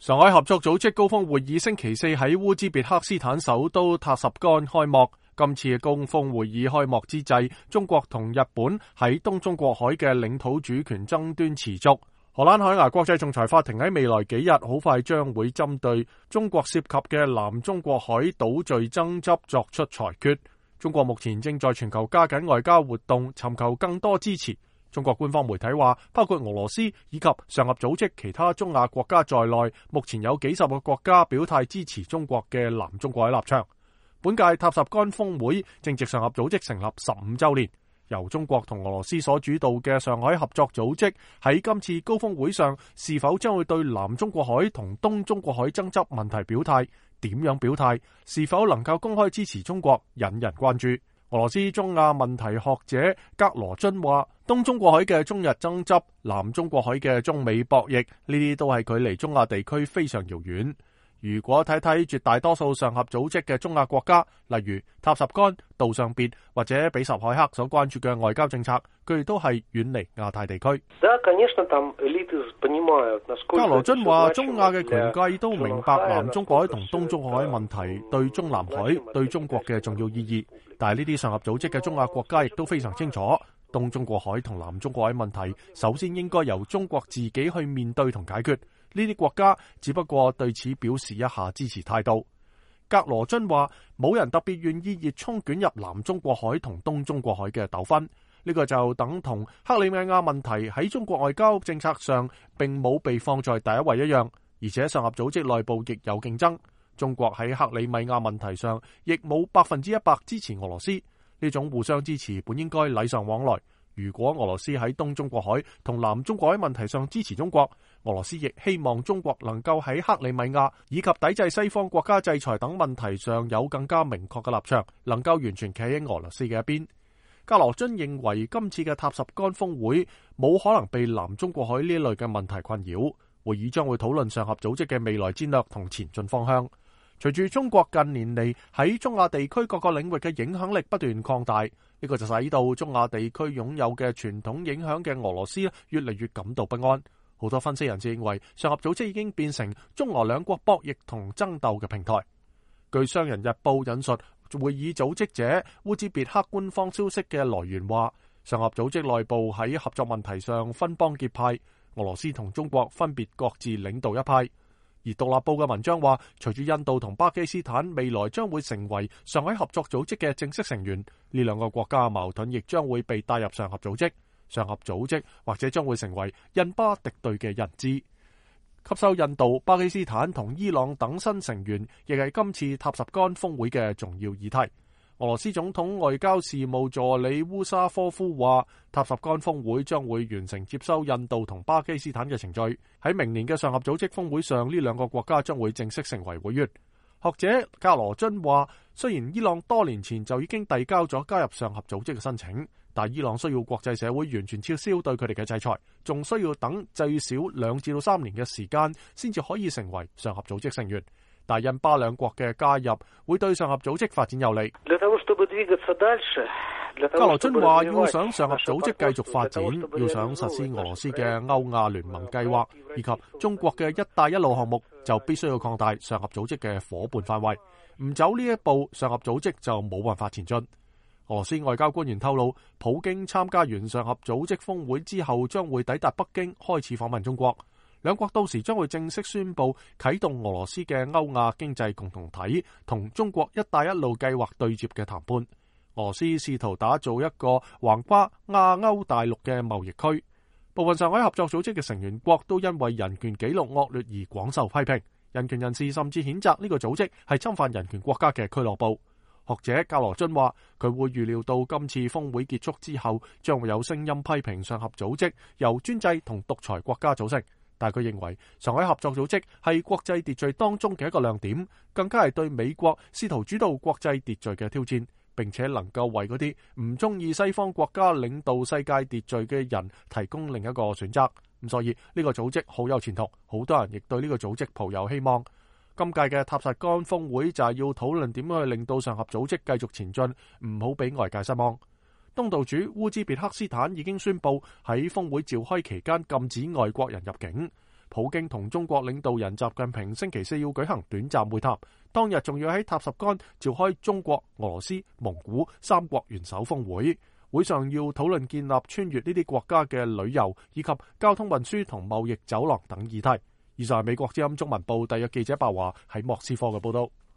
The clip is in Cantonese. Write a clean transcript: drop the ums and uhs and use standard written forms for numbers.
上海合作組織高峰會議星期四喺烏茲別克斯坦首都塔什干開幕。今次嘅高峰會議開幕之際，中國同日本喺東中國海嘅領土主權爭端持續。荷蘭海牙國際仲裁法庭喺未來幾日好快將會針對中國涉及嘅南中國海島嶼爭執作出裁決。中國目前正在全球加緊外交活動，尋求更多支持。中國官方媒體話，包括俄羅斯以及上合組織其他中亞國家在內，目前有幾十個國家表態支持中國嘅南中國海立場。本屆塔什干峰會正值上合組織成立15週年，由中國同俄羅斯所主導嘅上海合作組織喺今次高峰會上是否將會對南中國海同東中國海爭執問題表態？點樣表態？是否能夠公開支持中國？引人關注。俄羅斯中亞問題學者格羅津話，東中國海嘅中日爭執、南中國海嘅中美博弈，呢啲都係距離中亞地區非常遙遠。如果睇睇絕大多數上合組織嘅中亞國家，例如塔什干、杜尚別或者比什凱克所關注嘅外交政策，佢哋都係遠離亞太地區。格羅津話，中亞嘅權貴都明白南中國海同東中國海問題對中南海、對中國嘅重要意義，但係呢啲上合組織嘅中亞國家亦都非常清楚，東中國海同南中國海問題首先應該由中國自己去面對同解決。呢啲國家只不過對此表示一下支持態度。格羅津話，冇人特別願意熱衷捲入南中國海同東中國海嘅糾紛，呢個就等同克里米亞問題喺中國外交政策上並冇被放在第一位一樣。而且上合組織內部亦有競爭，中國喺克里米亞問題上亦冇100%支持俄羅斯，呢種互相支持本應該禮尚往來。如果俄羅斯喺東中國海同南中國海問題上支持中國，俄羅斯亦希望中國能夠喺克里米亞以及抵制西方國家制裁等問題上有更加明確嘅立場，能夠完全企喺俄羅斯嘅一邊。格羅津認為今次嘅塔什干峰會冇可能被南中國海呢類嘅問題困擾，會議將會討論上合組織嘅未來戰略同前進方向。隨住中國近年嚟喺中亞地區各個領域嘅影響力不斷擴大，呢個就使到中亞地區擁有嘅傳統影響嘅俄羅斯越嚟越感到不安。好多分析人士認為，上合組織已經變成中俄兩國博弈同爭鬥嘅平台。據商人日報引述會議組織者烏茲別克官方消息嘅來源話，上合組織內部喺合作問題上分幫結派，俄羅斯同中國分別各自領導一派。而獨立報嘅文章話，隨住印度同巴基斯坦未來將會成為上海合作組織嘅正式成員，呢兩個國家嘅矛盾亦將會被帶入上合組織。上合組織或者將會成為印巴敵對嘅人質。吸收印度、巴基斯坦同伊朗等新成員，亦係今次塔什干峰會嘅重要議題。俄羅斯總統外交事務助理烏沙科夫話，塔什干峰會將會完成接收印度同巴基斯坦嘅程序。喺明年嘅上合組織峰會上，呢兩個國家將會正式成為會員。學者格羅津話，雖然伊朗多年前就已經遞交咗加入上合組織嘅申請，但伊朗需要國際社會完全撤銷對佢哋嘅制裁，仲需要等最少2至3年嘅時間先至可以成為上合組織成員。但印巴兩國嘅加入會對上合組織發展有利。格羅津話，要想上合組織繼續發展，要想實施俄羅斯嘅歐亞聯盟計劃以及中國嘅一帶一路項目，就必須要擴大上合組織嘅夥伴範圍。唔走呢一步，上合組織就冇辦法前進。俄羅斯外交官員透露，普京參加完上合組織峰會之後，將會抵達北京，開始訪問中國。兩國到時將會正式宣布啟動俄羅斯嘅歐亞經濟共同體同中國一帶一路計劃對接嘅談判。俄羅斯試圖打造一個橫跨亞歐大陸嘅貿易區。部分上海合作組織嘅成員國都因為人權紀錄惡劣而廣受批評。人權人士甚至譴責呢個組織係侵犯人權國家嘅俱樂部。學者格羅津話，佢會預料到今次峰會結束之後，將會有聲音批評上合組織由專制同獨裁國家組成。但佢認為上海合作組織係國際秩序當中嘅一個亮點，更加係對美國試圖主導國際秩序嘅挑戰，並且能夠為嗰啲唔中意西方國家領導世界秩序嘅人提供另一個選擇。咁所以呢個組織好有前途，好多人亦對呢個組織抱有希望。今屆嘅塔什干峰會就係要討論點樣去令到上合組織繼續前進，唔好俾外界失望。東道主烏茲別克斯坦已經宣布喺峰會召開期間禁止外國人入境。 普京同中國領導人習近平星期四要舉行短暫會談，當日仲要喺塔什干召開中國、俄羅斯、蒙古三國元首峰會。會上要討論建立穿越呢啲國家嘅旅遊以及交通運輸同貿易走廊等議題。以上係美國之音中文部特約記者白華喺莫斯科嘅報道。